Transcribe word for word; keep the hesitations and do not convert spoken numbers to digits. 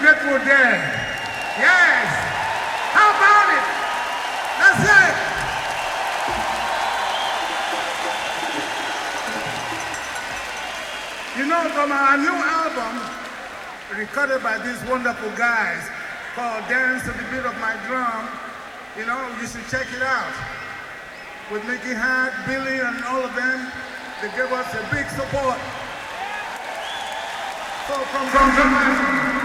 Grateful Dead. Yes. How about it? That's it. You know, from our new album, recorded by these wonderful guys called Dance to the Beat of My Drum, you know, you should check it out. With Mickey Hart, Billy, and all of them, they gave us a big support. So from, from, from